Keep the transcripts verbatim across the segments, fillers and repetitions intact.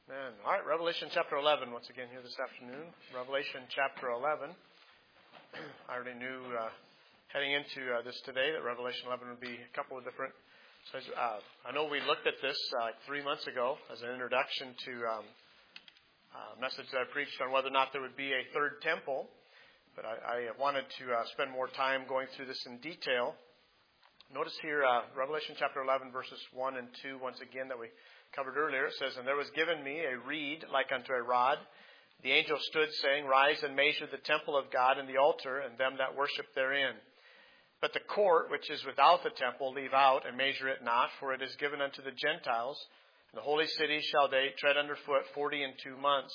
Amen. All right, Revelation chapter eleven, once again here this afternoon. Revelation chapter eleven. I already knew uh, heading into uh, this today that Revelation eleven would be a couple of different. So uh, I know we looked at this uh, like three months ago as an introduction to um, a message that I preached on whether or not there would be a third temple. But I, I wanted to uh, spend more time going through this in detail. Notice here, uh, Revelation chapter eleven, verses one and two, once again, that we covered earlier. It says, "And there was given me a reed like unto a rod. The angel stood, saying, Rise and measure the temple of God and the altar, and them that worship therein. But the court which is without the temple leave out, and measure it not, for it is given unto the Gentiles. And the holy city shall they tread under foot forty and two months.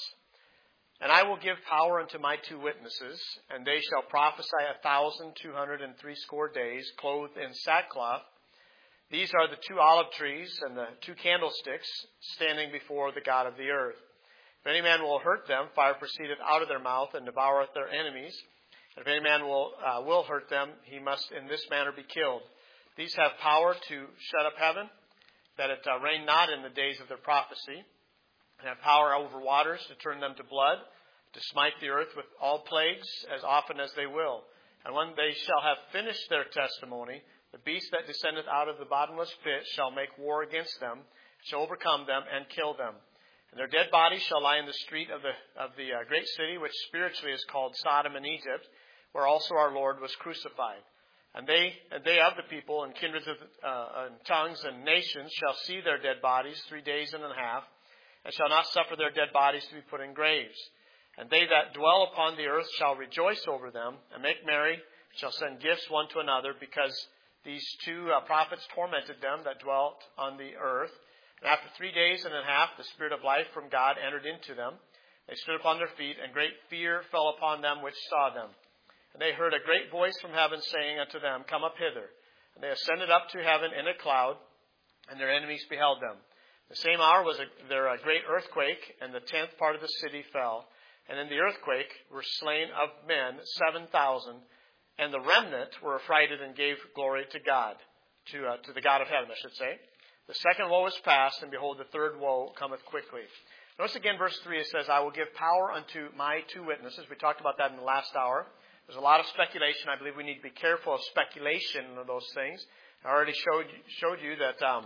And I will give power unto my two witnesses, and they shall prophesy a thousand two hundred and threescore days, clothed in sackcloth. These are the two olive trees and the two candlesticks standing before the God of the earth. If any man will hurt them, fire proceedeth out of their mouth and devoureth their enemies. And if any man will uh, will hurt them, he must in this manner be killed. These have power to shut up heaven, that it uh, rain not in the days of their prophecy, and have power over waters to turn them to blood, to smite the earth with all plagues as often as they will. And when they shall have finished their testimony, the beast that descendeth out of the bottomless pit shall make war against them, shall overcome them, and kill them. And their dead bodies shall lie in the street of the of the uh, great city, which spiritually is called Sodom and Egypt, where also our Lord was crucified. And they and they of the people and kindreds of uh, and tongues and nations shall see their dead bodies three days and a half, and shall not suffer their dead bodies to be put in graves. And they that dwell upon the earth shall rejoice over them, and make merry, shall send gifts one to another, because these two uh, prophets tormented them that dwelt on the earth. And after three days and a half, the Spirit of life from God entered into them. They stood upon their feet, and great fear fell upon them which saw them. And they heard a great voice from heaven saying unto them, Come up hither. And they ascended up to heaven in a cloud, and their enemies beheld them. The same hour was a, there a great earthquake, and the tenth part of the city fell. And in the earthquake were slain of men seven thousand. And the remnant were affrighted and gave glory to God, to uh, to the God of heaven, I should say. The second woe is past, and behold, the third woe cometh quickly. Notice again, verse three, it says, I will give power unto my two witnesses. We talked about that in the last hour. There's a lot of speculation. I believe we need to be careful of speculation of those things. I already showed, showed you that um,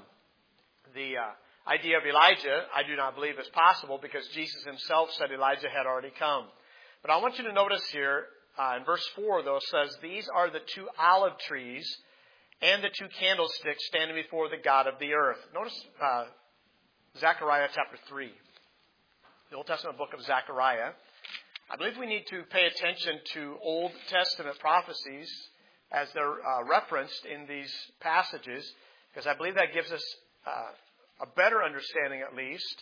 the uh, idea of Elijah, I do not believe is possible, because Jesus himself said Elijah had already come. But I want you to notice here, Uh, in verse four, though, says, These are the two olive trees and the two candlesticks standing before the God of the earth. Notice uh, Zechariah chapter three, the Old Testament book of Zechariah. I believe we need to pay attention to Old Testament prophecies as they're uh, referenced in these passages, because I believe that gives us uh, a better understanding, at least.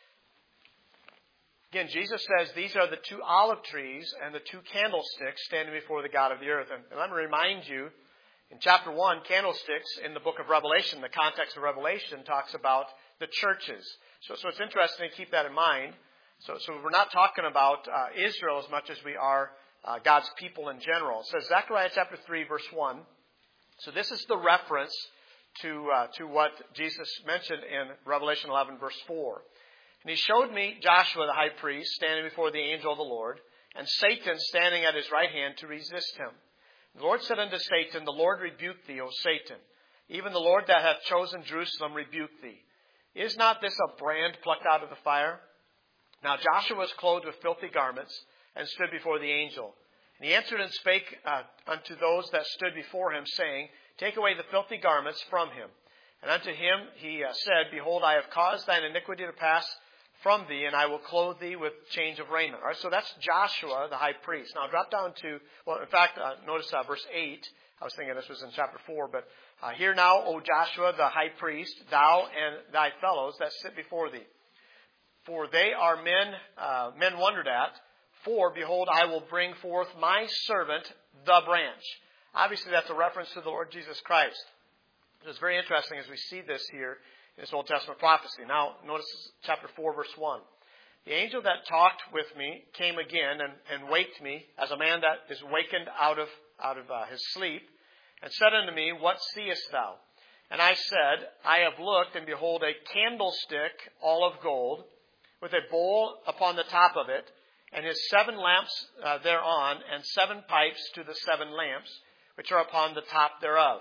Again, Jesus says these are the two olive trees and the two candlesticks standing before the God of the earth. And, and let me remind you, in chapter one, candlesticks in the book of Revelation, the context of Revelation talks about the churches. So, so it's interesting to keep that in mind. So, so we're not talking about uh, Israel as much as we are uh, God's people in general. It says Zechariah chapter three, verse one. So this is the reference to uh, to what Jesus mentioned in Revelation eleven, verse four. And he showed me Joshua the high priest standing before the angel of the Lord, and Satan standing at his right hand to resist him. The Lord said unto Satan, The Lord rebuke thee, O Satan. Even the Lord that hath chosen Jerusalem rebuke thee. Is not this a brand plucked out of the fire? Now Joshua was clothed with filthy garments, and stood before the angel. And he answered and spake uh, unto those that stood before him, saying, Take away the filthy garments from him. And unto him he uh, said, Behold, I have caused thine iniquity to pass from thee, and I will clothe thee with change of raiment. All right, so that's Joshua, the high priest. Now drop down to, well, in fact, uh, notice uh, verse eight. I was thinking this was in chapter four, but uh, Hear now, O Joshua, the high priest, thou and thy fellows that sit before thee. For they are men, uh, men wondered at. For, behold, I will bring forth my servant, the branch. Obviously, that's a reference to the Lord Jesus Christ. It's very interesting as we see this here in this Old Testament prophecy. Now, notice chapter four, verse one. The angel that talked with me came again and, and waked me as a man that is wakened out of, out of uh, his sleep, and said unto me, What seest thou? And I said, I have looked, and behold, a candlestick all of gold, with a bowl upon the top of it, and his seven lamps uh, thereon, and seven pipes to the seven lamps, which are upon the top thereof.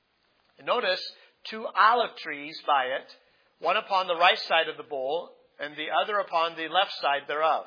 And notice two olive trees by it, one upon the right side of the bowl, and the other upon the left side thereof.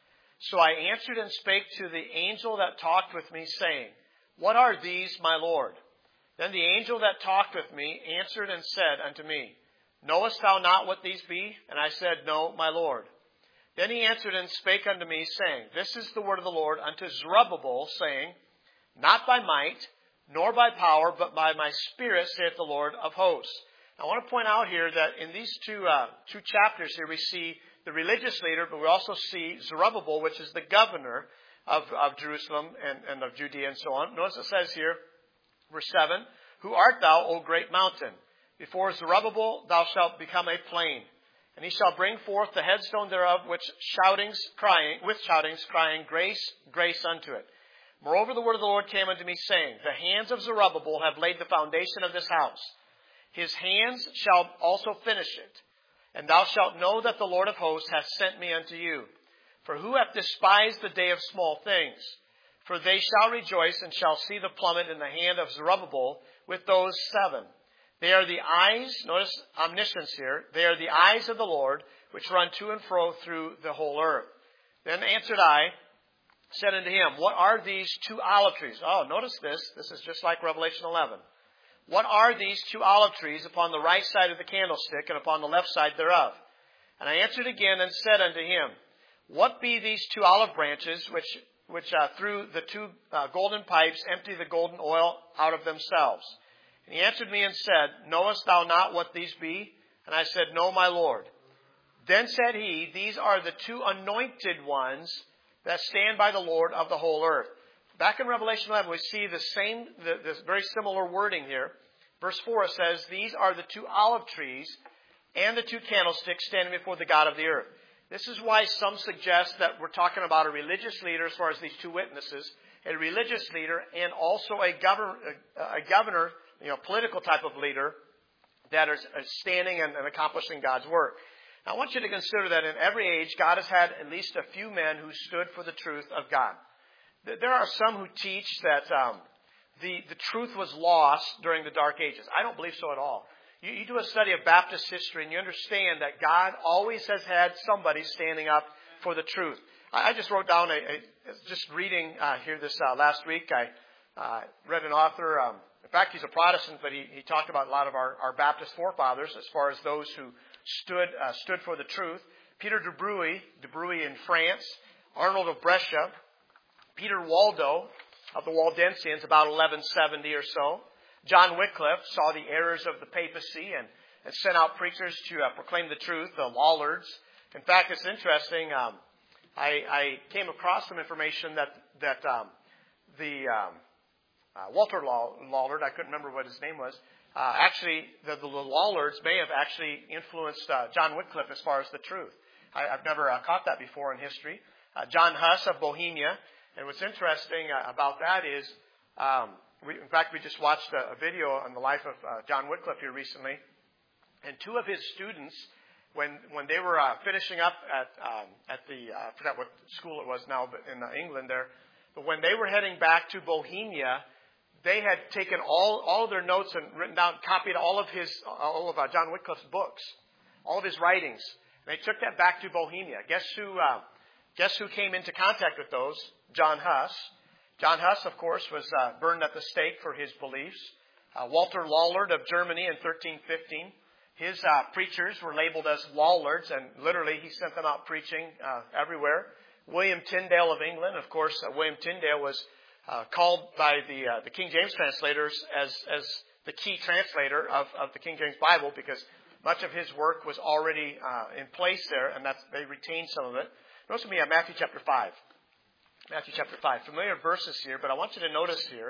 So I answered and spake to the angel that talked with me, saying, What are these, my Lord? Then the angel that talked with me answered and said unto me, Knowest thou not what these be? And I said, No, my Lord. Then he answered and spake unto me, saying, This is the word of the Lord unto Zerubbabel, saying, Not by might, nor by power, but by my Spirit, saith the Lord of hosts. I want to point out here that in these two uh, two chapters here, we see the religious leader, but we also see Zerubbabel, which is the governor of, of Jerusalem and, and of Judea and so on. Notice it says here, verse seven, Who art thou, O great mountain? Before Zerubbabel thou shalt become a plain. And he shall bring forth the headstone thereof, which shoutings crying, with shoutings crying, Grace, grace unto it. Moreover, the word of the Lord came unto me, saying, The hands of Zerubbabel have laid the foundation of this house. His hands shall also finish it. And thou shalt know that the Lord of hosts hath sent me unto you. For who hath despised the day of small things? For they shall rejoice and shall see the plummet in the hand of Zerubbabel with those seven. They are the eyes, notice omniscience here, they are the eyes of the Lord, which run to and fro through the whole earth. Then answered I, said unto him, What are these two olive trees? Oh, notice this. This is just like Revelation eleven. What are these two olive trees upon the right side of the candlestick and upon the left side thereof? And I answered again and said unto him, What be these two olive branches which which uh, through the two uh, golden pipes empty the golden oil out of themselves? And he answered me and said, Knowest thou not what these be? And I said, No, my Lord. Then said he, These are the two anointed ones that stand by the Lord of the whole earth. Back in Revelation eleven, we see the same, the, this very similar wording here. Verse four, it says, These are the two olive trees and the two candlesticks standing before the God of the earth. This is why some suggest that we're talking about a religious leader as far as these two witnesses, a religious leader and also a governor, a, a governor, you know, political type of leader that is standing and, and accomplishing God's work. Now, I want you to consider that in every age, God has had at least a few men who stood for the truth of God. There are some who teach that um, the, the truth was lost during the Dark Ages. I don't believe so at all. You, you do a study of Baptist history and you understand that God always has had somebody standing up for the truth. I, I just wrote down, a, a just reading uh, here this uh, last week, I uh, read an author, um, in fact, he's a Protestant, but he, he talked about a lot of our, our Baptist forefathers as far as those who stood uh, stood for the truth. Peter de Bruy, de Bruy in France, Arnold of Brescia, Peter Waldo of the Waldensians, about eleven seventy or so. John Wycliffe saw the errors of the papacy and, and sent out preachers to uh, proclaim the truth, the Lollards. In fact, it's interesting. Um, I, I came across some information that that um, the um, uh, Walter Lollard, I couldn't remember what his name was, uh, actually the, the Lollards may have actually influenced uh, John Wycliffe as far as the truth. I, I've never uh, caught that before in history. Uh, John Huss of Bohemia. And what's interesting uh, about that is, um, we, in fact, we just watched a, a video on the life of uh, John Wycliffe here recently. And two of his students, when when they were uh, finishing up at um, at the, uh, I forgot what school it was now, but in uh, England there, but when they were heading back to Bohemia, they had taken all, all of their notes and written down, copied all of his, all of uh, John Wycliffe's books, all of his writings. And they took that back to Bohemia. Guess who, uh, guess who came into contact with those? John Huss. John Huss, of course, was uh, burned at the stake for his beliefs. Uh, Walter Lollard of Germany in thirteen fifteen. His uh, preachers were labeled as Lollards, and literally he sent them out preaching uh, everywhere. William Tyndale of England, of course, uh, William Tyndale was uh, called by the uh, the King James translators as as the key translator of, of the King James Bible, because much of his work was already uh, in place there, and that's, they retained some of it. Notice with me at Matthew chapter five. Matthew chapter five. Familiar verses here, but I want you to notice here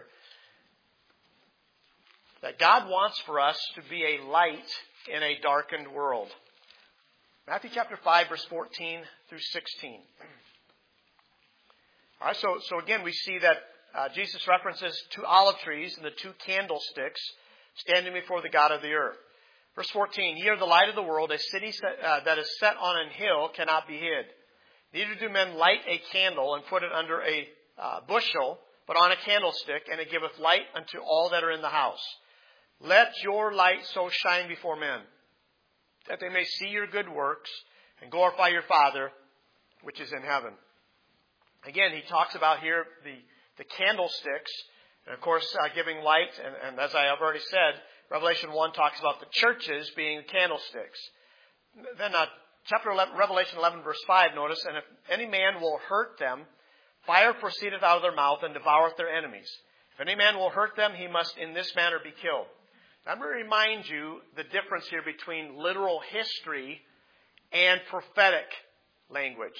that God wants for us to be a light in a darkened world. Matthew chapter five, verse fourteen through sixteen. All right, so, so again, we see that uh, Jesus references two olive trees and the two candlesticks standing before the God of the earth. Verse fourteen, ye are the light of the world. A city set, uh, that is set on an hill cannot be hid. Neither do men light a candle and put it under a uh, bushel, but on a candlestick, and it giveth light unto all that are in the house. Let your light so shine before men, that they may see your good works and glorify your Father which is in heaven. Again, he talks about here the, the candlesticks, and of course uh, giving light, and, and as I have already said, Revelation one talks about the churches being candlesticks. Then uh, chapter eleven, Revelation eleven verse five, notice, and if any man will hurt them, fire proceedeth out of their mouth and devoureth their enemies. If any man will hurt them, he must in this manner be killed. Now, I'm going to remind you the difference here between literal history and prophetic language.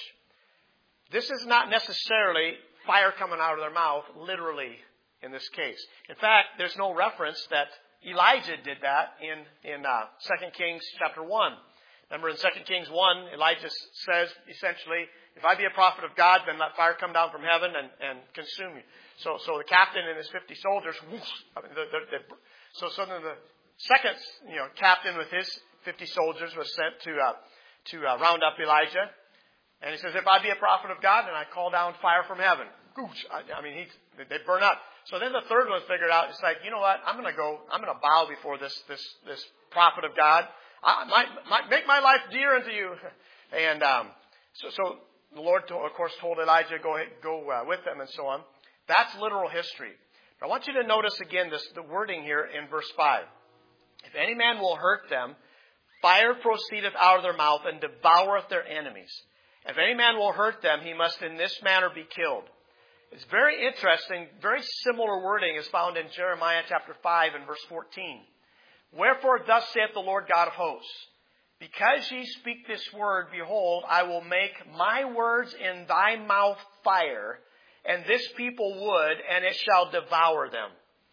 This is not necessarily fire coming out of their mouth, literally, in this case. In fact, there's no reference that Elijah did that in, in uh, Second Kings chapter one. Remember in Second Kings one, Elijah says, essentially, if I be a prophet of God, then let fire come down from heaven and, and consume you. So, so the captain and his fifty soldiers, whoosh, I mean, they're, they're, they're, so, so then the second, you know, captain with his fifty soldiers was sent to, uh, to uh, round up Elijah. And he says, if I be a prophet of God, then I call down fire from heaven. Whoosh, I, I mean, he, they burn up. So then the third one figured out, it's like, you know what, I'm going to go, I'm going to bow before this, this, this prophet of God. I might, might make my life dear unto you. And, um, so, so the Lord, of course, told Elijah, go, go uh, with them and so on. That's literal history. But I want you to notice again this, the wording here in verse five. If any man will hurt them, fire proceedeth out of their mouth and devoureth their enemies. If any man will hurt them, he must in this manner be killed. It's very interesting. Very similar wording is found in Jeremiah chapter five and verse fourteen. Wherefore thus saith the Lord God of hosts, because ye speak this word, behold, I will make my words in thy mouth fire, and this people wood, and it shall devour them.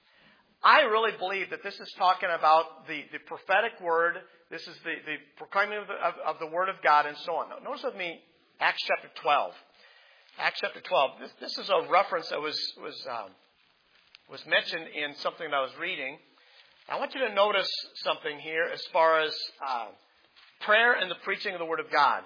I really believe that this is talking about the, the prophetic word. This is the, the proclaiming of the, of, of the word of God and so on. Now, notice with me Acts chapter twelve. Acts chapter twelve. This, this is a reference that was was um, was mentioned in something that I was reading. I want you to notice something here as far as uh, prayer and the preaching of the Word of God.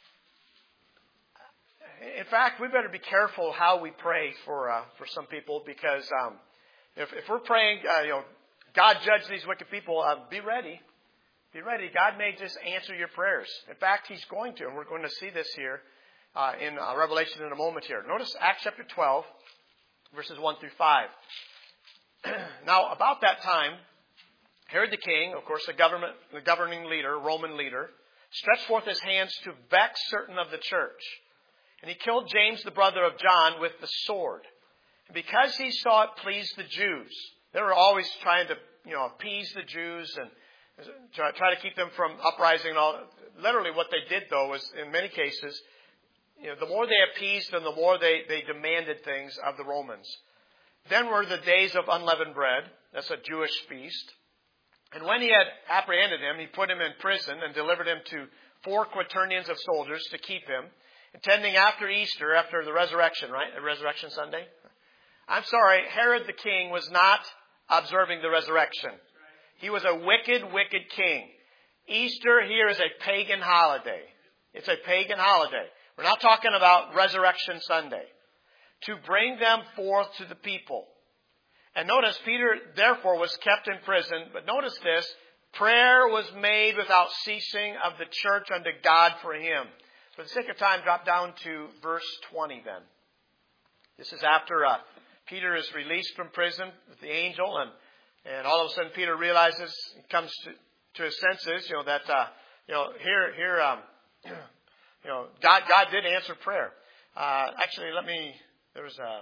In fact, we better be careful how we pray for uh, for some people, because um, if, if we're praying, uh, you know, God judge these wicked people, uh, be ready. Be ready. God may just answer your prayers. In fact, He's going to, and we're going to see this here uh, in uh, Revelation in a moment here. Notice Acts chapter twelve, verses one through five. Now, about that time, Herod the king, of course, the government, the governing leader, Roman leader, stretched forth his hands to vex certain of the church. And he killed James, the brother of John, with the sword. And because he saw it pleased the Jews, they were always trying to, you know, appease the Jews and try, try to keep them from uprising and all. Literally what they did, though, was in many cases, you know, the more they appeased them, the more they, they demanded things of the Romans. Then were the days of unleavened bread. That's a Jewish feast. And when he had apprehended him, he put him in prison and delivered him to four quaternions of soldiers to keep him, intending after Easter, after the resurrection, right? The resurrection Sunday. I'm sorry, Herod the king was not observing the resurrection. He was a wicked, wicked king. Easter here is a pagan holiday. It's a pagan holiday. We're not talking about Resurrection Sunday. To bring them forth to the people. And notice, Peter, therefore, was kept in prison. But notice this, prayer was made without ceasing of the church unto God for him. For the sake of time, drop down to verse twenty then. This is after uh, Peter is released from prison with the angel. And, and all of a sudden, Peter realizes, he comes to, to his senses, you know, that, uh, you know, here, here, um, you know, God, God did answer prayer. Uh, actually, let me, there was a...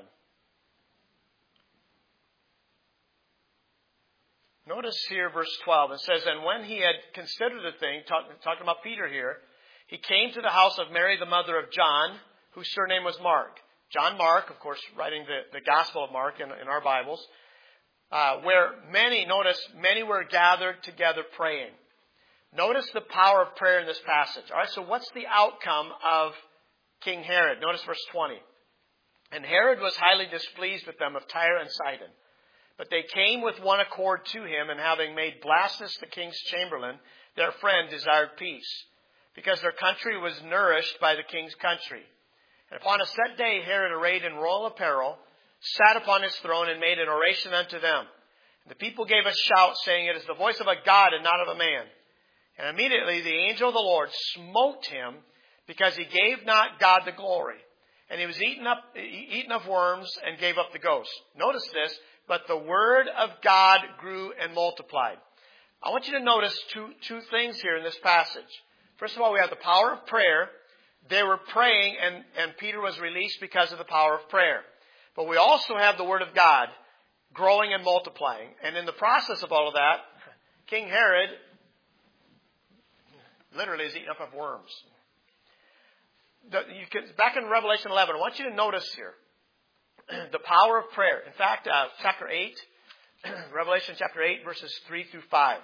Notice here verse twelve. It says, and when he had considered the thing, talk, talking about Peter here, he came to the house of Mary, the mother of John, whose surname was Mark. John Mark, of course, writing the, the Gospel of Mark in, in our Bibles, uh, where many, notice, many were gathered together praying. Notice the power of prayer in this passage. All right, so what's the outcome of King Herod? Notice verse twenty. And Herod was highly displeased with them of Tyre and Sidon, But they came with one accord to him, and having made Blastus the king's chamberlain, their friend desired peace, because their country was nourished by the king's country. And upon a set day Herod, arrayed in royal apparel, sat upon his throne and made an oration unto them. And the people gave a shout, saying, It is the voice of a God and not of a man. And immediately the angel of the Lord smote him, because he gave not God the glory. And he was eaten up, eaten of worms, and gave up the ghost. Notice this, but the word of God grew and multiplied. I want you to notice two, two things here in this passage. First of all, we have the power of prayer. They were praying, and, and Peter was released because of the power of prayer. But we also have the word of God growing and multiplying. And in the process of all of that, King Herod literally is eaten up of worms. The, you can, back in Revelation eleven, I want you to notice here the power of prayer. In fact, uh, chapter eight, Revelation chapter eight, verses three through five.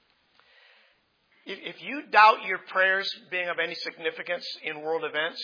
If, if you doubt your prayers being of any significance in world events,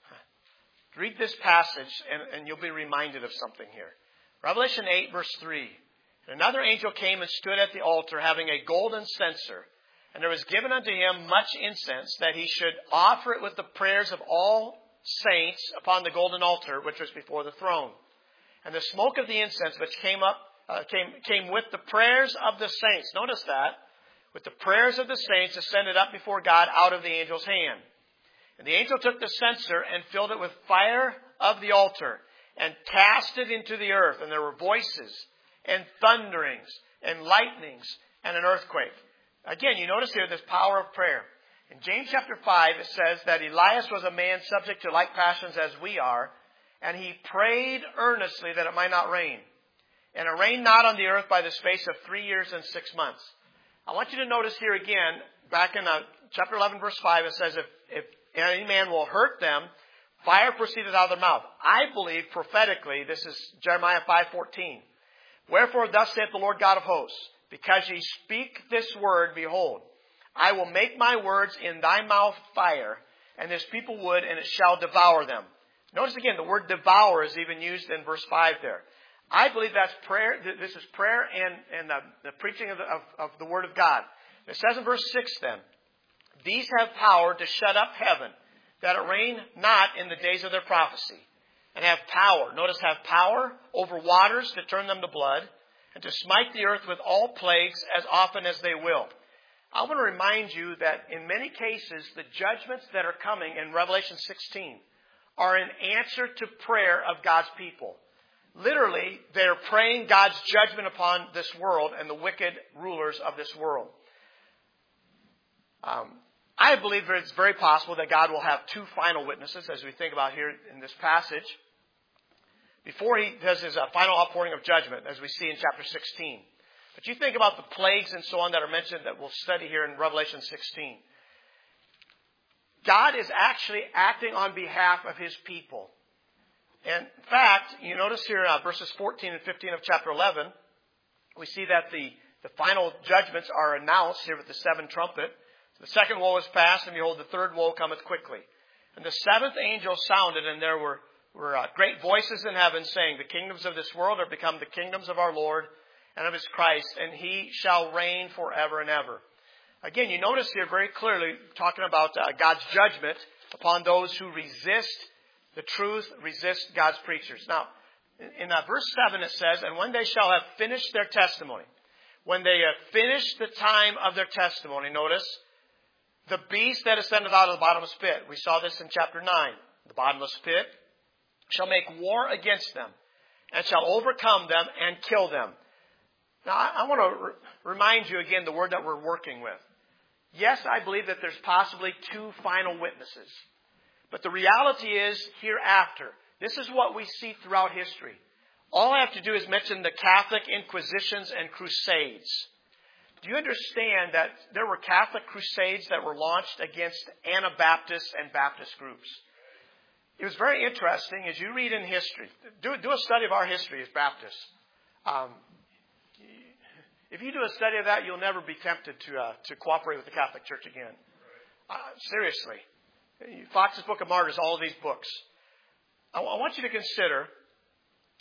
read this passage and, and you'll be reminded of something here. Revelation eight, verse three. Another angel came and stood at the altar, having a golden censer. And there was given unto him much incense, that he should offer it with the prayers of all saints upon the golden altar, which was before the throne. And the smoke of the incense which came up uh, came came with the prayers of the saints. Notice that. With the prayers of the saints ascended up before God out of the angel's hand. And the angel took the censer and filled it with fire of the altar, and cast it into the earth. And there were voices, and thunderings, and lightnings, and an earthquake. Again, you notice here this power of prayer. In James chapter five, it says that Elias was a man subject to like passions as we are, and he prayed earnestly that it might not rain. And it rained not on the earth by the space of three years and six months. I want you to notice here again, back in uh, chapter eleven, verse five, it says, if, if any man will hurt them, fire proceedeth out of their mouth. I believe prophetically, this is Jeremiah five fourteen. Wherefore thus saith the Lord God of hosts, because ye speak this word, behold, I will make my words in thy mouth fire, and this people wood, and it shall devour them. Notice again, the word devour is even used in verse five there. I believe that's prayer. This is prayer and, and the, the preaching of the, of, of the word of God. It says in verse six then, these have power to shut up heaven, that it rain not in the days of their prophecy, and have power. Notice, have power over waters to turn them to blood, and to smite the earth with all plagues as often as they will. I want to remind you that in many cases, the judgments that are coming in Revelation sixteen are an answer to prayer of God's people. Literally, they're praying God's judgment upon this world and the wicked rulers of this world. Um, I believe that it's very possible that God will have two final witnesses, as we think about here in this passage, before he does his uh, final outpouring of judgment, as we see in chapter sixteen. But you think about the plagues and so on that are mentioned that we'll study here in Revelation sixteen. God is actually acting on behalf of his people. And in fact, you notice here uh, verses fourteen and fifteen of chapter eleven, we see that the, the final judgments are announced here with the seventh trumpet. The second woe is past, and behold, the third woe cometh quickly. And the seventh angel sounded, and there were were uh, great voices in heaven saying, the kingdoms of this world are become the kingdoms of our Lord and of his Christ, and he shall reign forever and ever. Again, you notice here very clearly talking about uh, God's judgment upon those who resist the truth, resist God's preachers. Now, in, in uh, verse seven it says, and when they shall have finished their testimony, when they have finished the time of their testimony, notice, the beast that ascended out of the bottomless pit. We saw this in chapter nine. The bottomless pit shall make war against them, and shall overcome them and kill them. Now, I, I want to re- remind you again the word that we're working with. Yes, I believe that there's possibly two final witnesses. But the reality is hereafter. This is what we see throughout history. All I have to do is mention the Catholic Inquisitions and Crusades. Do you understand that there were Catholic crusades that were launched against Anabaptist and Baptist groups? It was very interesting as you read in history. Do, do a study of our history as Baptists. Um, if you do a study of that, you'll never be tempted to uh, to cooperate with the Catholic Church again. Uh, seriously. Fox's Book of Martyrs, all of these books. I, I want you to consider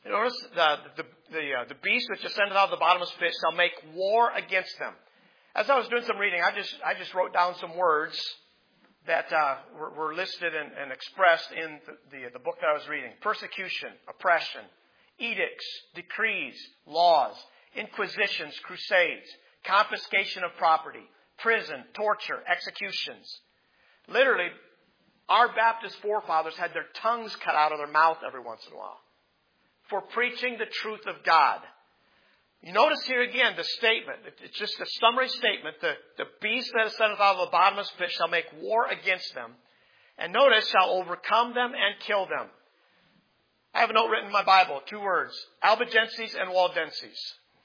Notice the the the, uh, the beast which ascended out of the bottomless pit shall make war against them. As I was doing some reading, I just I just wrote down some words that uh, were, were listed and, and expressed in the, the the book that I was reading: persecution, oppression, edicts, decrees, laws, inquisitions, crusades, confiscation of property, prison, torture, executions. Literally, our Baptist forefathers had their tongues cut out of their mouth every once in a while for preaching the truth of God. You notice here again the statement. It's just a summary statement. The, the beast that ascendeth out of the bottomless pit shall make war against them. And notice, shall overcome them and kill them. I have a note written in my Bible, two words: Albigenses and Waldenses.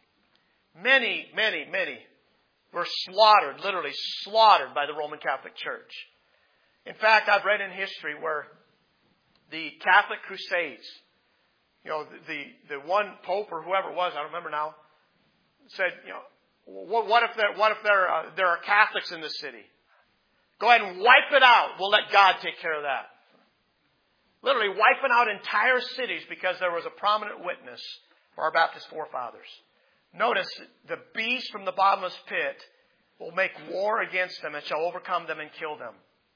Many, many, many were slaughtered, literally slaughtered by the Roman Catholic Church. In fact, I've read in history where the Catholic Crusades, you know, the, the, the one pope or whoever it was, I don't remember now, said, you know, what, what if there, what if there, uh, there are Catholics in the city? Go ahead and wipe it out. We'll let God take care of that. Literally wiping out entire cities because there was a prominent witness for our Baptist forefathers. Notice, the beast from the bottomless pit will make war against them and shall overcome them and kill them.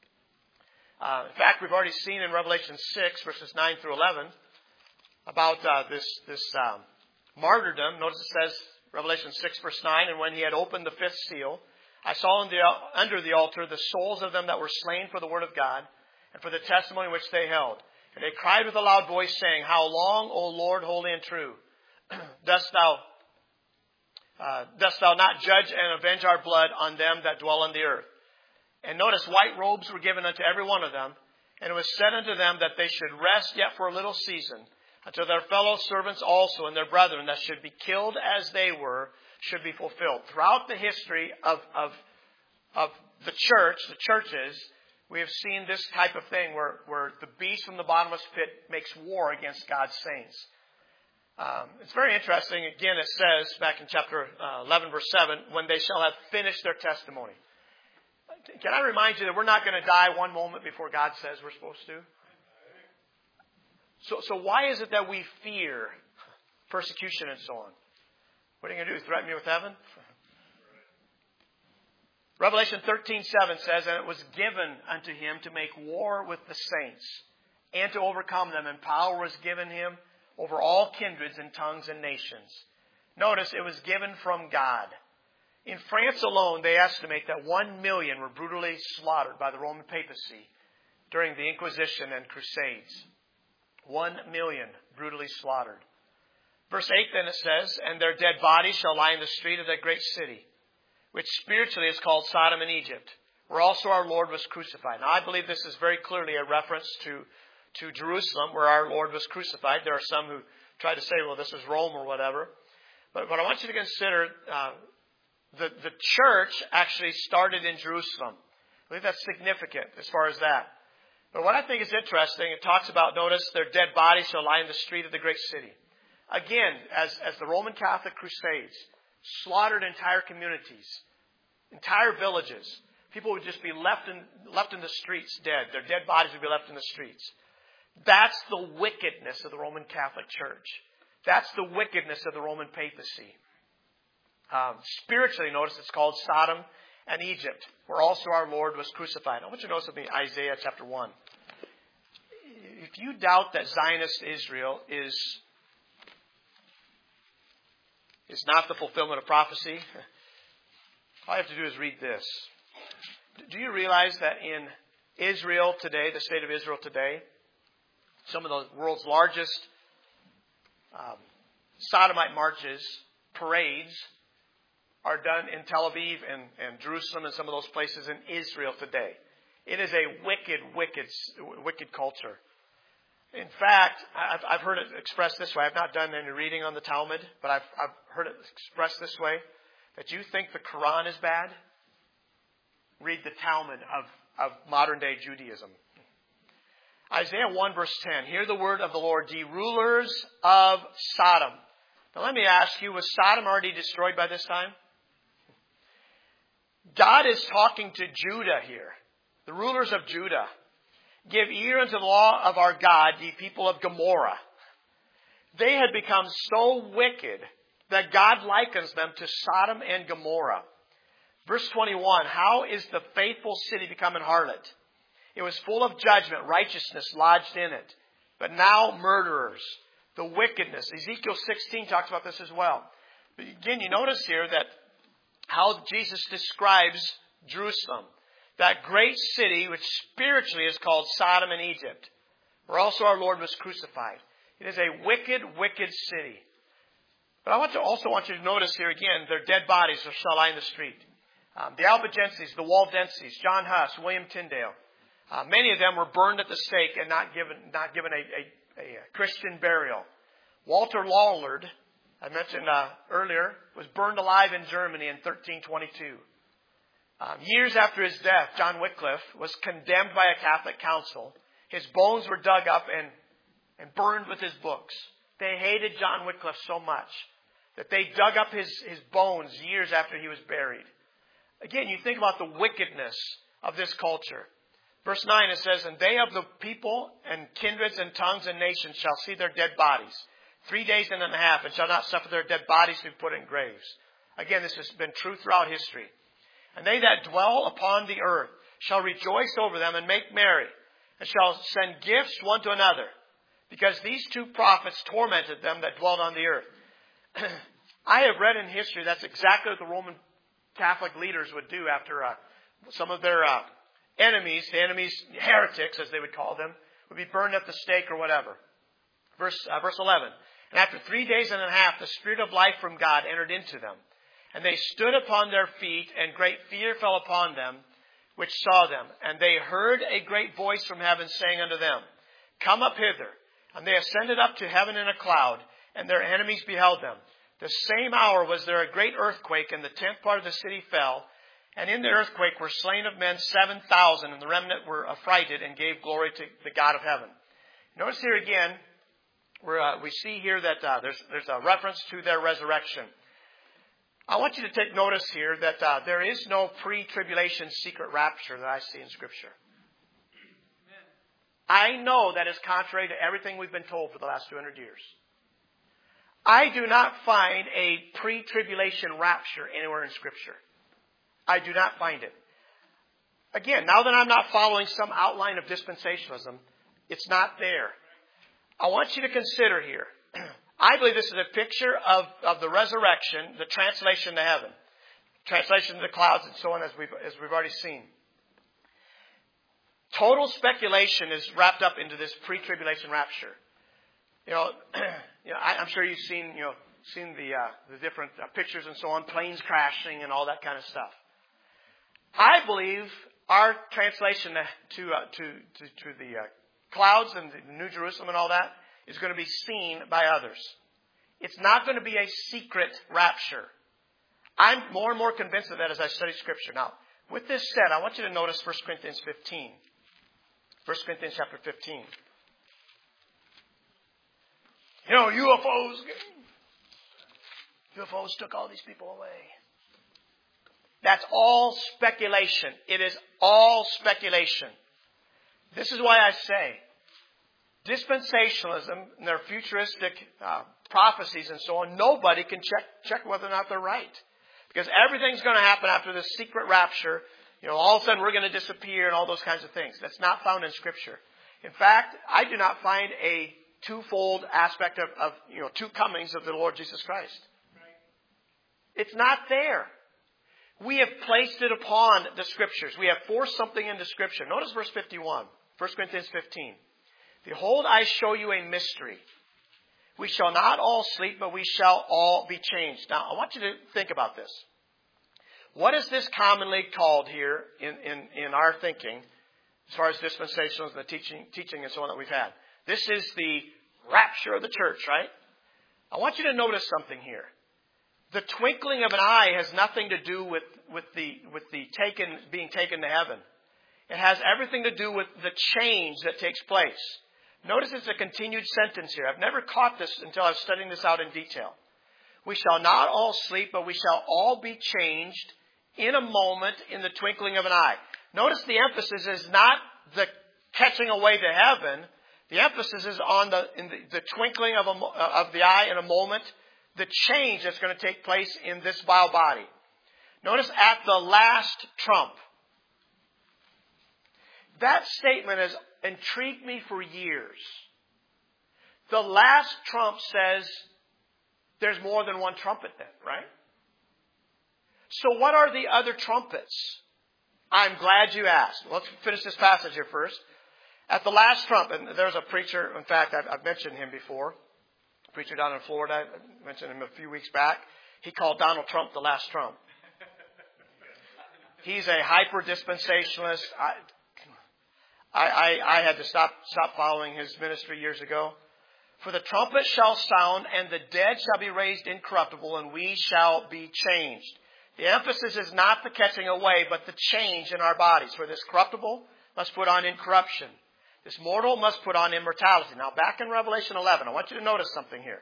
Uh, in fact, we've already seen in Revelation six, verses nine through eleven, about uh, this, this um, martyrdom. Notice it says, Revelation six, verse nine, and when he had opened the fifth seal, I saw in the, under the altar the souls of them that were slain for the word of God and for the testimony which they held. And they cried with a loud voice, saying, How long, O Lord, holy and true, dost thou Uh, dost thou not judge and avenge our blood on them that dwell on the earth? And notice, white robes were given unto every one of them, and it was said unto them that they should rest yet for a little season, until their fellow servants also and their brethren that should be killed as they were should be fulfilled. Throughout the history of, of, of the church, the churches, we have seen this type of thing where, where the beast from the bottomless pit makes war against God's saints. Um, it's very interesting. Again, it says back in chapter uh, eleven, verse seven, when they shall have finished their testimony. Can I remind you that we're not going to die one moment before God says we're supposed to? So, so why is it that we fear persecution and so on? What are you going to do? Threaten me with heaven? Revelation thirteen seven says, And it was given unto him to make war with the saints and to overcome them, and power was given him over all kindreds and tongues and nations. Notice, it was given from God. In France alone, they estimate that one million were brutally slaughtered by the Roman papacy during the Inquisition and Crusades. One million brutally slaughtered. Verse eight then it says, And their dead bodies shall lie in the street of that great city, which spiritually is called Sodom and Egypt, where also our Lord was crucified. Now, I believe this is very clearly a reference to to Jerusalem, where our Lord was crucified. There are some who try to say, well, this is Rome or whatever. But, but I want you to consider uh, the, the church actually started in Jerusalem. I believe that's significant as far as that. But what I think is interesting, it talks about, notice, their dead bodies shall lie in the street of the great city. Again, as, as the Roman Catholic Crusades slaughtered entire communities, entire villages, people would just be left in, left in the streets dead. Their dead bodies would be left in the streets. That's the wickedness of the Roman Catholic Church. That's the wickedness of the Roman papacy. Um, spiritually, notice it's called Sodom and Egypt, where also our Lord was crucified. I want you to notice with me Isaiah chapter one. If you doubt that Zionist Israel is, is not the fulfillment of prophecy, all you have to do is read this. Do you realize that in Israel today, the state of Israel today, some of the world's largest um, sodomite marches, parades, are done in Tel Aviv and, and Jerusalem and some of those places in Israel today. It is a wicked, wicked, wicked culture. In fact, I've, I've heard it expressed this way. I've not done any reading on the Talmud, but I've, I've heard it expressed this way, that you think the Quran is bad? Read the Talmud of, of modern-day Judaism. Isaiah one, verse ten. Hear the word of the Lord, ye rulers of Sodom. Now let me ask you, was Sodom already destroyed by this time? God is talking to Judah here, the rulers of Judah. Give ear unto the law of our God, ye people of Gomorrah. They had become so wicked that God likens them to Sodom and Gomorrah. Verse twenty-one, how is the faithful city become an harlot? It was full of judgment, righteousness lodged in it. But now murderers, the wickedness. Ezekiel sixteen talks about this as well. But again, you notice here that how Jesus describes Jerusalem, that great city which spiritually is called Sodom and Egypt, where also our Lord was crucified. It is a wicked, wicked city. But I want to also want you to notice here again, their dead bodies shall lie in the street. Um, the Albigenses, the Waldenses, John Huss, William Tyndale. Uh, many of them were burned at the stake and not given not given a, a, a Christian burial. Walter Lollard, I mentioned uh, earlier, was burned alive in Germany in thirteen twenty-two. Um, years after his death, John Wycliffe was condemned by a Catholic council. His bones were dug up and, and burned with his books. They hated John Wycliffe so much that they dug up his, his bones years after he was buried. Again, you think about the wickedness of this culture. Verse nine, it says, and they of the people and kindreds and tongues and nations shall see their dead bodies three days and a half, and shall not suffer their dead bodies to be put in graves. Again, this has been true throughout history. And they that dwell upon the earth shall rejoice over them and make merry, and shall send gifts one to another, because these two prophets tormented them that dwelled on the earth. I have read in history that's exactly what the Roman Catholic leaders would do after uh, some of their uh, enemies, the enemies, heretics as they would call them, would be burned at the stake or whatever. Verse, uh, verse eleven. And after three days and a half, the Spirit of life from God entered into them. And they stood upon their feet, and great fear fell upon them, which saw them. And they heard a great voice from heaven saying unto them, come up hither. And they ascended up to heaven in a cloud, and their enemies beheld them. The same hour was there a great earthquake, and the tenth part of the city fell. And in the earthquake were slain of men seven thousand, and the remnant were affrighted and gave glory to the God of heaven. Notice here again, where uh, we see here that uh, there's, there's a reference to their resurrection. I want you to take notice here that uh, there is no pre-tribulation secret rapture that I see in Scripture. I know that is contrary to everything we've been told for the last two hundred years. I do not find a pre-tribulation rapture anywhere in Scripture. I do not find it. Again, now that I'm not following some outline of dispensationalism, it's not there. I want you to consider here. I believe this is a picture of, of the resurrection, the translation to heaven, translation to the clouds, and so on, as we've, as we've already seen. Total speculation is wrapped up into this pre-tribulation rapture. You know, you know I, I'm sure you've seen, you know, seen the uh, the different uh, pictures and so on, planes crashing and all that kind of stuff. I believe our translation to to uh, to, to, to the uh, clouds and the New Jerusalem and all that is going to be seen by others. It's not going to be a secret rapture. I'm more and more convinced of that as I study Scripture. Now, with this said, I want you to notice First Corinthians fifteen. First Corinthians chapter fifteen. You know, U F Os, U F Os took all these people away. That's all speculation. It is all speculation. This is why I say dispensationalism and their futuristic uh, prophecies and so on, nobody can check check whether or not they're right. Because everything's going to happen after this secret rapture. You know, all of a sudden we're going to disappear and all those kinds of things. That's not found in Scripture. In fact, I do not find a twofold aspect of, of you know, two comings of the Lord Jesus Christ. Right. It's not there. We have placed it upon the Scriptures. We have forced something into Scripture. Notice verse fifty-one, First Corinthians fifteen. Behold, I show you a mystery. We shall not all sleep, but we shall all be changed. Now, I want you to think about this. What is this commonly called here in, in, in our thinking, as far as dispensationalism and the teaching, teaching and so on that we've had? This is the rapture of the church, right? I want you to notice something here. The twinkling of an eye has nothing to do with, with the with the taken being taken to heaven. It has everything to do with the change that takes place. Notice it's a continued sentence here. I've never caught this until I was studying this out in detail. We shall not all sleep, but we shall all be changed in a moment, in the twinkling of an eye. Notice the emphasis is not the catching away to heaven, The emphasis is on the, in the, the twinkling of, a, of the eye in a moment, the change that's going to take place in this vile body. Notice at the last trump. That statement has intrigued me for years. The last trump says there's more than one trumpet then, right? So what are the other trumpets? I'm glad you asked. Let's finish this passage here first. At the last trump, and there's a preacher, in fact, I've, I've mentioned him before, a preacher down in Florida, I mentioned him a few weeks back. He called Donald Trump the last trump. He's a hyper-dispensationalist. I, I, I had to stop, stop following his ministry years ago. For the trumpet shall sound, and the dead shall be raised incorruptible, and we shall be changed. The emphasis is not the catching away, but the change in our bodies. For this corruptible must put on incorruption. This mortal must put on immortality. Now, back in Revelation eleven, I want you to notice something here.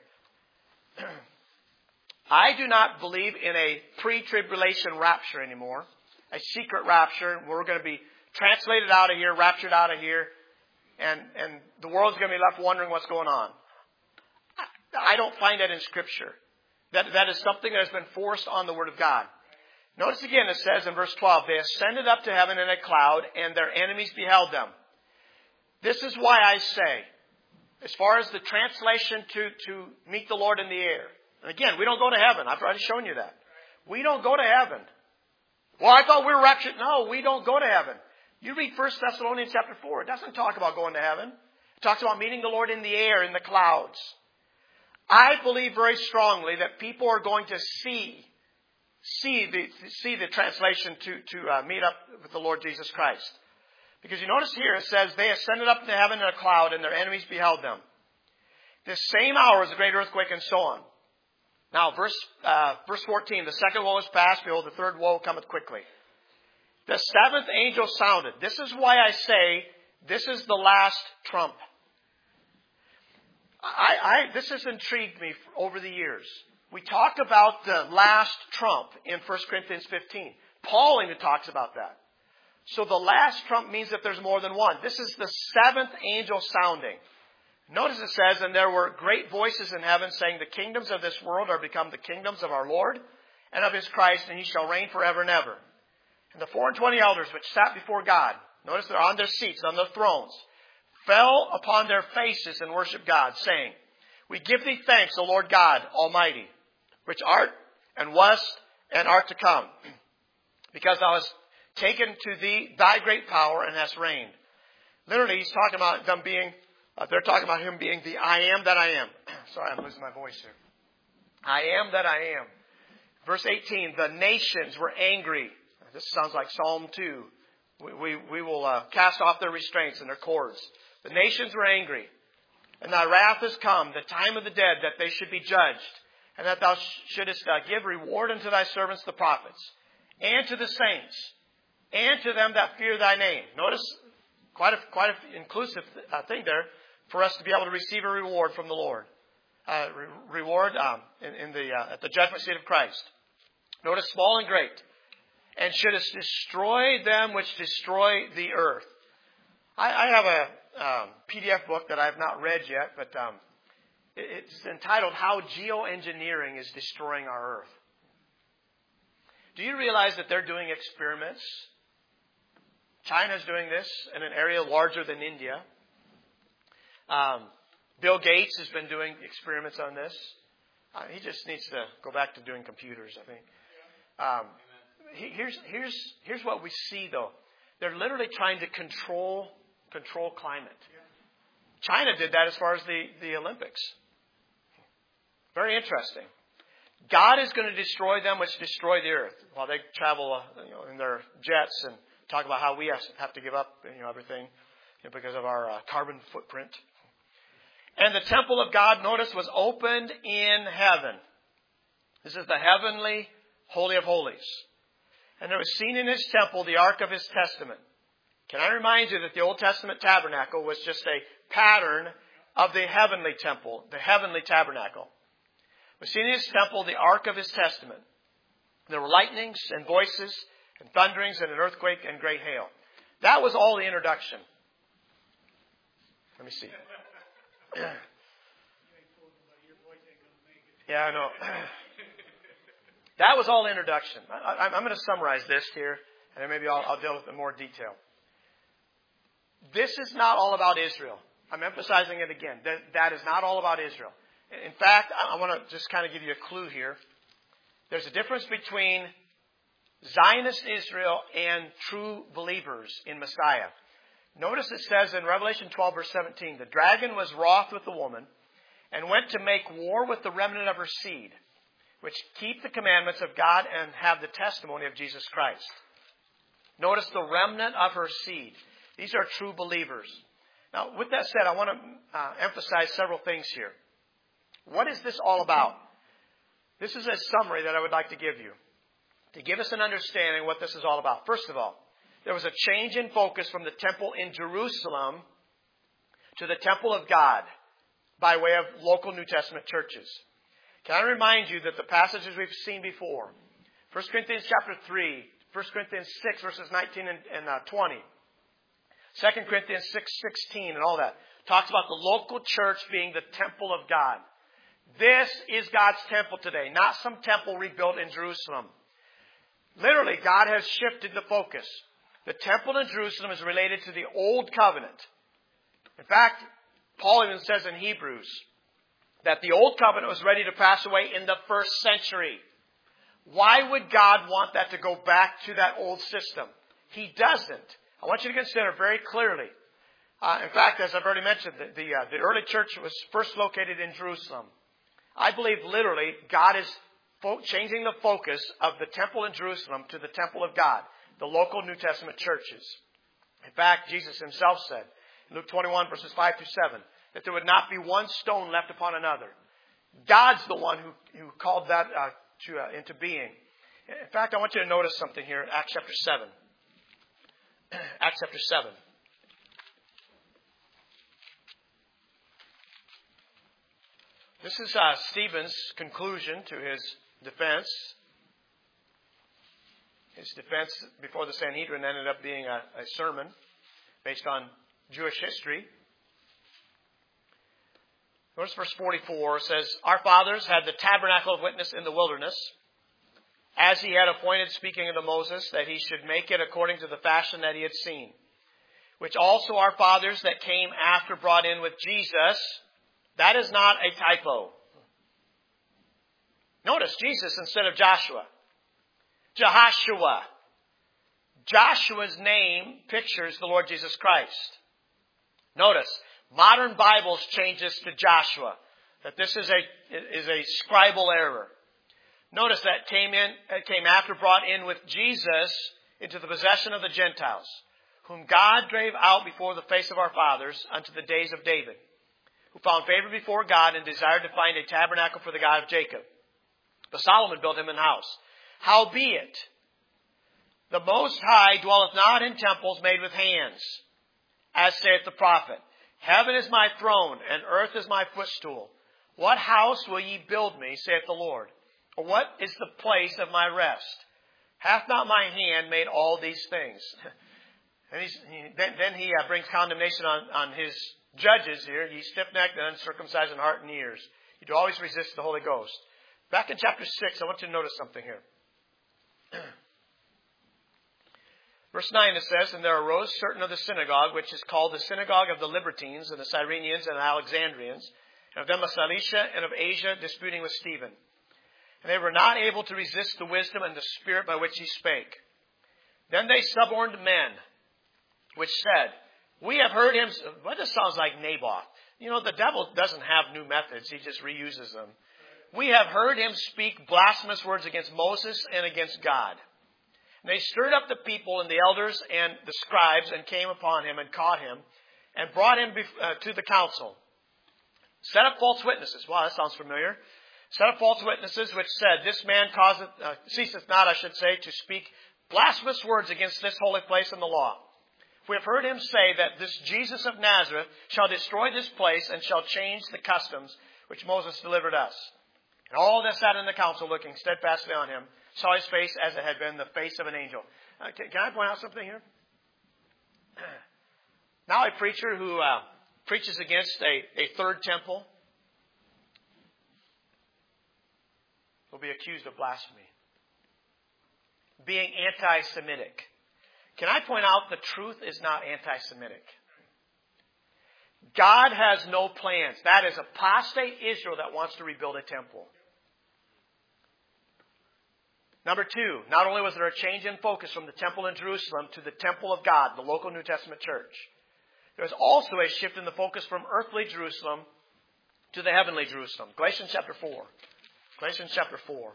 I do not believe in a pre-tribulation rapture anymore, a secret rapture. We're going to be translated out of here, raptured out of here, and, and the world's going to be left wondering what's going on. I, I don't find that in Scripture. That, that is something that has been forced on the Word of God. Notice again, it says in verse twelve, they ascended up to heaven in a cloud, and their enemies beheld them. This is why I say, as far as the translation to, to meet the Lord in the air, and again, we don't go to heaven. I've already shown you that. We don't go to heaven. Well, I thought we were raptured. No, we don't go to heaven. You read First Thessalonians chapter four. It doesn't talk about going to heaven. It talks about meeting the Lord in the air, in the clouds. I believe very strongly that people are going to see, see the, see the translation to, to uh, meet up with the Lord Jesus Christ. Because you notice here it says, they ascended up to heaven in a cloud, and their enemies beheld them. This same hour is a great earthquake, and so on. Now, verse uh, verse fourteen, the second woe is past, behold, the third woe cometh quickly. The seventh angel sounded. This is why I say this is the last trump. I, I this has intrigued me over the years. We talk about the last trump in First Corinthians fifteen. Paul even talks about that. So the last trump means that there's more than one. This is the seventh angel sounding. Notice it says, and there were great voices in heaven saying, the kingdoms of this world are become the kingdoms of our Lord and of His Christ, and He shall reign forever and ever. And the four and twenty elders which sat before God, notice they're on their seats, on their thrones, fell upon their faces and worshiped God, saying, we give Thee thanks, O Lord God Almighty, which art and wast and art to come, because Thou hast taken to Thee Thy great power and hast reigned. Literally, he's talking about them being, uh, they're talking about Him being the I am that I am. Sorry, I'm losing my voice here. I am that I am. Verse eighteen, the nations were angry. This sounds like Psalm two. We, we, we will uh, cast off their restraints and their cords. The nations were angry. And Thy wrath is come, the time of the dead, that they should be judged. And that Thou shouldest uh, give reward unto Thy servants the prophets, and to the saints, and to them that fear Thy name. Notice, quite a quite a inclusive uh, thing there for us to be able to receive a reward from the Lord. Uh, re- reward um, in, in the uh, at the judgment seat of Christ. Notice, small and great. And shouldest destroy them which destroy the earth. I, I have a um, P D F book that I have not read yet, but um, it, it's entitled How Geoengineering is Destroying Our Earth. Do you realize that they're doing experiments? China's doing this in an area larger than India. Um, Bill Gates has been doing experiments on this. Uh, he just needs to go back to doing computers, I think. Um, here's here's here's what we see, though. They're literally trying to control control climate. China did that as far as the, the Olympics. Very interesting. God is going to destroy them which destroy the earth while they travel uh, you know, in their jets and talk about how we have to give up you know, everything you know, because of our uh, carbon footprint. And the temple of God, notice, was opened in heaven. This is the heavenly Holy of Holies. And there was seen in His temple the Ark of His Testament. Can I remind you that the Old Testament tabernacle was just a pattern of the heavenly temple, the heavenly tabernacle. Was seen in His temple the Ark of His Testament. There were lightnings and voices and thunderings and an earthquake and great hail. That was all the introduction. Let me see. Yeah, I know. That was all introduction. I, I, I'm going to summarize this here, and then maybe I'll, I'll deal with it in more detail. This is not all about Israel. I'm emphasizing it again. That, that is not all about Israel. In fact, I, I want to just kind of give you a clue here. There's a difference between Zionist Israel and true believers in Messiah. Notice it says in Revelation twelve, verse seventeen, the dragon was wroth with the woman and went to make war with the remnant of her seed, which keep the commandments of God and have the testimony of Jesus Christ. Notice the remnant of her seed. These are true believers. Now, with that said, I want to uh, emphasize several things here. What is this all about? This is a summary that I would like to give you to give us an understanding of what this is all about. First of all, there was a change in focus from the temple in Jerusalem to the temple of God by way of local New Testament churches. Can I remind you that the passages we've seen before, First Corinthians chapter three, First Corinthians six, verses nineteen and, and uh, twenty, Second Corinthians six, sixteen, and all that, talks about the local church being the temple of God. This is God's temple today, not some temple rebuilt in Jerusalem. Literally, God has shifted the focus. The temple in Jerusalem is related to the Old Covenant. In fact, Paul even says in Hebrews that the Old Covenant was ready to pass away in the first century. Why would God want that to go back to that old system? He doesn't. I want you to consider very clearly. Uh, in fact, as I've already mentioned, the, the, uh, the early church was first located in Jerusalem. I believe literally God is fo- changing the focus of the temple in Jerusalem to the temple of God, the local New Testament churches. In fact, Jesus himself said, in Luke twenty-one, verses five through seven, that there would not be one stone left upon another. God's the one who, who called that uh, to, uh, into being. In fact, I want you to notice something here in Acts chapter seven. Acts chapter seven. This is uh, Stephen's conclusion to his defense. His defense before the Sanhedrin ended up being a, a sermon based on Jewish history. Notice verse forty-four says, Our fathers had the tabernacle of witness in the wilderness, as he had appointed, speaking unto Moses, that he should make it according to the fashion that he had seen, which also our fathers that came after brought in with Jesus. That is not a typo. Notice Jesus instead of Joshua. Jehoshua. Joshua's name pictures the Lord Jesus Christ. Notice, modern Bibles change this to Joshua. That this is a is a scribal error. Notice that came in it came after brought in with Jesus into the possession of the Gentiles, whom God drave out before the face of our fathers unto the days of David, who found favor before God and desired to find a tabernacle for the God of Jacob. But Solomon built him an house. Howbeit, the Most High dwelleth not in temples made with hands, as saith the prophet. Heaven is my throne, and earth is my footstool. What house will ye build me, saith the Lord? Or what is the place of my rest? Hath not my hand made all these things? And he's, he, then, then he uh, brings condemnation on, on his judges here. Ye stiff-necked and uncircumcised in heart and ears. You do always resist the Holy Ghost. Back in chapter six, I want you to notice something here. Verse nine, it says, And there arose certain of the synagogue, which is called the synagogue of the Libertines, and the Cyrenians, and the Alexandrians, and of them of Cilicia and of Asia, disputing with Stephen. And they were not able to resist the wisdom and the spirit by which he spake. Then they suborned men, which said, We have heard him... Well, this sounds like Naboth. You know, the devil doesn't have new methods. He just reuses them. We have heard him speak blasphemous words against Moses and against God. And they stirred up the people and the elders and the scribes and came upon him and caught him and brought him uh, to the council. Set up false witnesses. Wow, that sounds familiar. Set up false witnesses which said, This man causeth, uh, ceaseth not, I should say, to speak blasphemous words against this holy place and the law. We have heard him say that this Jesus of Nazareth shall destroy this place and shall change the customs which Moses delivered us. And all that sat in the council, looking steadfastly on him, saw his face as it had been the face of an angel. Uh, can, can I point out something here? Now a preacher who uh, preaches against a, a third temple will be accused of blasphemy. Being anti-Semitic. Can I point out the truth is not anti-Semitic? God has no plans. That is apostate Israel that wants to rebuild a temple. Number two, not only was there a change in focus from the temple in Jerusalem to the temple of God, the local New Testament church, there was also a shift in the focus from earthly Jerusalem to the heavenly Jerusalem. Galatians chapter four. Galatians chapter four.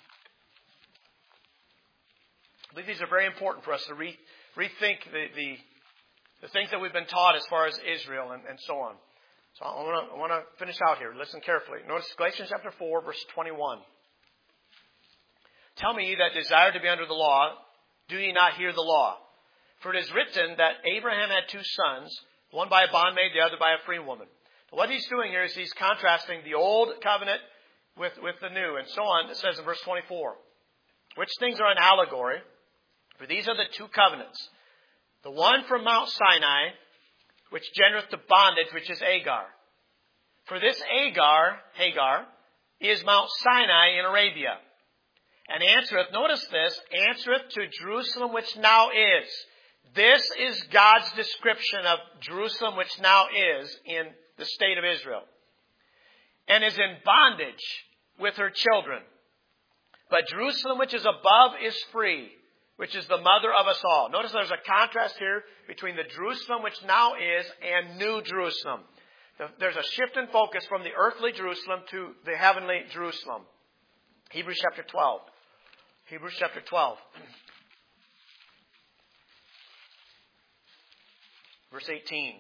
I believe these are very important for us to re- rethink the, the, the things that we've been taught as far as Israel and, and so on. So I want to I want to finish out here. Listen carefully. Notice Galatians chapter four, verse twenty-one. Tell me, ye that desire to be under the law, do ye not hear the law? For it is written that Abraham had two sons, one by a bondmaid, the other by a free woman. What he's doing here is he's contrasting the old covenant with, with the new, and so on. It says in verse twenty-four, which things are an allegory, for these are the two covenants. The one from Mount Sinai, which gendereth to bondage, which is Agar. For this Agar, Hagar, is Mount Sinai in Arabia. And answereth, notice this, answereth to Jerusalem which now is. This is God's description of Jerusalem which now is in the state of Israel. And is in bondage with her children. But Jerusalem which is above is free, which is the mother of us all. Notice there's a contrast here between the Jerusalem which now is and New Jerusalem. There's a shift in focus from the earthly Jerusalem to the heavenly Jerusalem. Hebrews chapter twelve. Hebrews chapter twelve. Verse eighteen.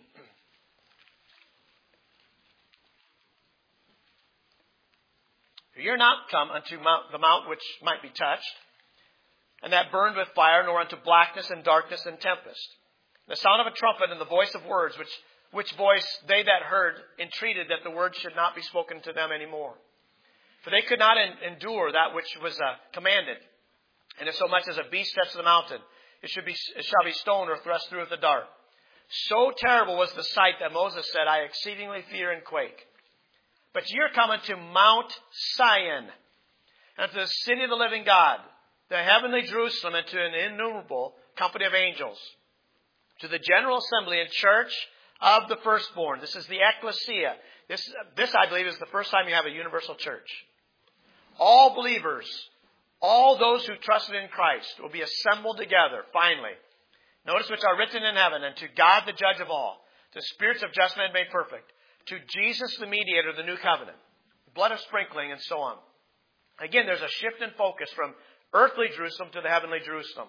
You're not come unto mount, the mount which might be touched, and that burned with fire, nor unto blackness and darkness and tempest. The sound of a trumpet and the voice of words, which, which voice they that heard entreated that the word should not be spoken to them any more. For they could not en- endure that which was uh, commanded. And if so much as a beast steps to the mountain, it should be it shall be stoned or thrust through with the dart. So terrible was the sight that Moses said, I exceedingly fear and quake. But ye are coming to Mount Sion, and to the city of the living God, the heavenly Jerusalem, and to an innumerable company of angels, to the general assembly and church of the firstborn. This is the ecclesia. This, this, I believe, is the first time you have a universal church. All believers, all those who trusted in Christ will be assembled together, finally. Notice which are written in heaven, and to God the judge of all, to spirits of just men made perfect, to Jesus the mediator of the new covenant, blood of sprinkling, and so on. Again, there's a shift in focus from earthly Jerusalem to the heavenly Jerusalem.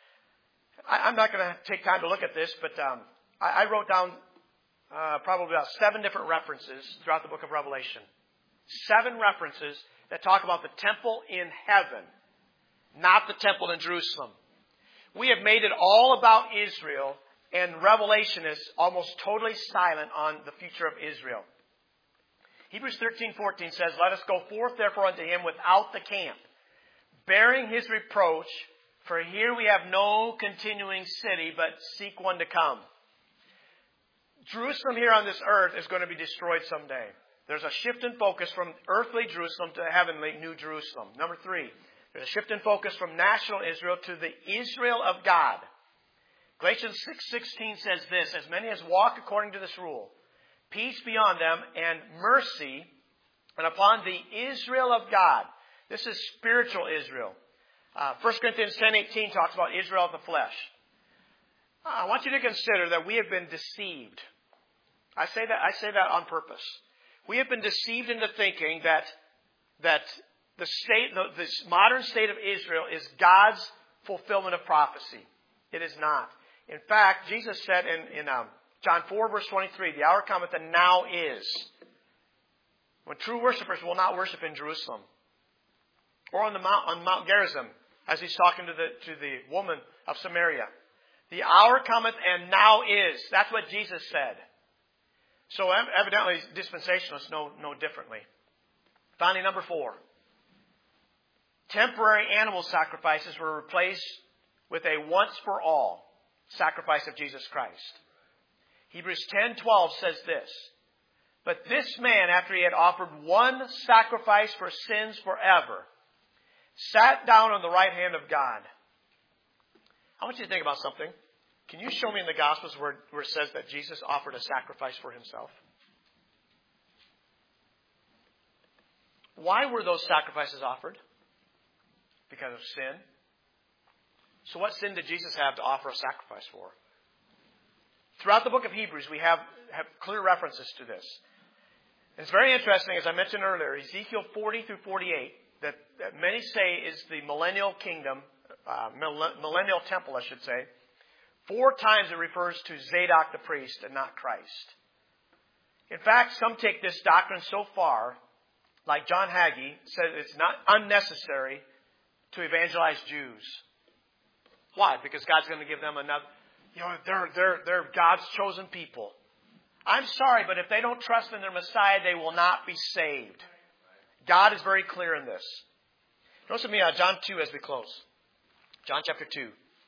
I, I'm not going to take time to look at this, but um, I, I wrote down uh, probably about seven different references throughout the book of Revelation. Seven references that talk about the temple in heaven, not the temple in Jerusalem. We have made it all about Israel, and Revelation is almost totally silent on the future of Israel. Hebrews thirteen fourteen says, let us go forth therefore unto him without the camp, bearing his reproach, for here we have no continuing city, but seek one to come. Jerusalem here on this earth is going to be destroyed someday. There's a shift in focus from earthly Jerusalem to heavenly New Jerusalem. Number three, there's a shift in focus from national Israel to the Israel of God. Galatians six sixteen says this, as many as walk according to this rule, peace be on them and mercy and upon the Israel of God. This is spiritual Israel. Uh, First Corinthians ten eighteen talks about Israel of the flesh. I want you to consider that we have been deceived. I say that I say that on purpose. We have been deceived into thinking that that the state, the, this modern state of Israel is God's fulfillment of prophecy. It is not. In fact, Jesus said in, in um, John four, verse twenty-three, the hour cometh and now is, when true worshipers will not worship in Jerusalem or on the Mount, on Mount Gerizim, as he's talking to the to the woman of Samaria. The hour cometh and now is. That's what Jesus said. So evidently, dispensationalists know, know differently. Finally, number four. Temporary animal sacrifices were replaced with a once-for-all sacrifice of Jesus Christ. Hebrews ten twelve says this. But this man, after he had offered one sacrifice for sins forever, sat down on the right hand of God. I want you to think about something. Can you show me in the Gospels where, where it says that Jesus offered a sacrifice for himself? Why were those sacrifices offered? Because of sin. So what sin did Jesus have to offer a sacrifice for? Throughout the book of Hebrews, we have, have clear references to this. It's very interesting, as I mentioned earlier, Ezekiel forty through forty-eight, that, that many say is the millennial kingdom, uh, millennial temple, I should say. Four times it refers to Zadok the priest and not Christ. In fact, some take this doctrine so far, like John Hagee said, it's not unnecessary to evangelize Jews. Why? Because God's going to give them another, you know, they're, they're, they're God's chosen people. I'm sorry, but if they don't trust in their Messiah, they will not be saved. God is very clear in this. Notice with me uh, John two as we close. John chapter two.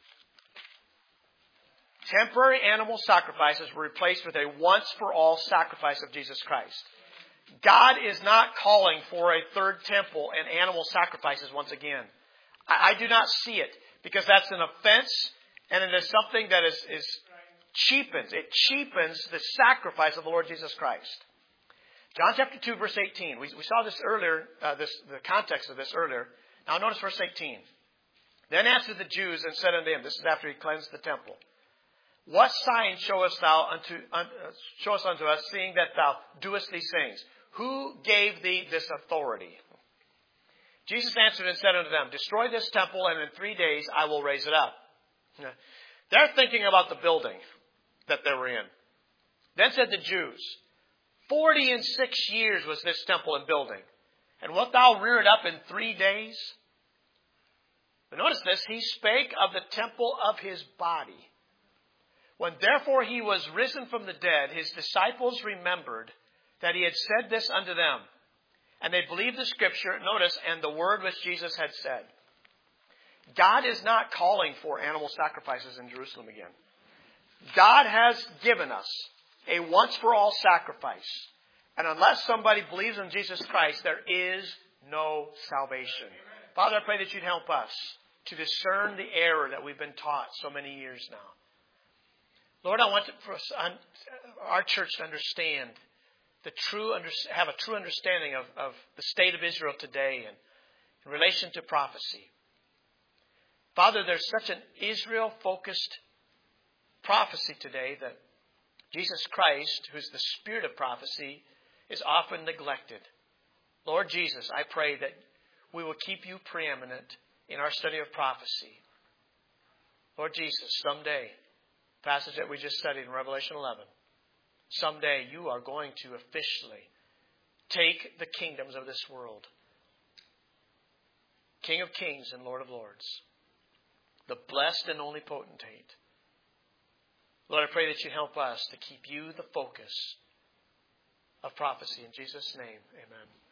Temporary animal sacrifices were replaced with a once-for-all sacrifice of Jesus Christ. God is not calling for a third temple and animal sacrifices once again. I, I do not see it, because that's an offense, and it is something that is, is cheapens. It cheapens the sacrifice of the Lord Jesus Christ. John chapter two, verse eighteen. We, we saw this earlier, uh, this, the context of this earlier. Now notice verse eighteen. Then answered the Jews and said unto him, this is after he cleansed the temple, what sign showest thou unto, un, uh, showest unto us, seeing that thou doest these things? Who gave thee this authority? Jesus answered and said unto them, destroy this temple, and in three days I will raise it up. They're thinking about the building that they were in. Then said the Jews, Forty and six years was this temple in building, and wilt thou rear it up in three days? But notice this, he spake of the temple of his body. When therefore he was risen from the dead, his disciples remembered that he had said this unto them. And they believed the scripture, notice, and the word which Jesus had said. God is not calling for animal sacrifices in Jerusalem again. God has given us a once-for-all sacrifice. And unless somebody believes in Jesus Christ, there is no salvation. Father, I pray that you'd help us to discern the error that we've been taught so many years now. Lord, I want to, for us, our church to understand the true, have a true understanding of, of the state of Israel today and in relation to prophecy. Father, there's such an Israel-focused prophecy today that Jesus Christ, who's the spirit of prophecy, is often neglected. Lord Jesus, I pray that we will keep you preeminent in our study of prophecy. Lord Jesus, someday, passage that we just studied in Revelation eleven, someday you are going to officially take the kingdoms of this world. King of kings and Lord of lords. The blessed and only potentate. Lord, I pray that you help us to keep you the focus of prophecy. In Jesus' name, amen.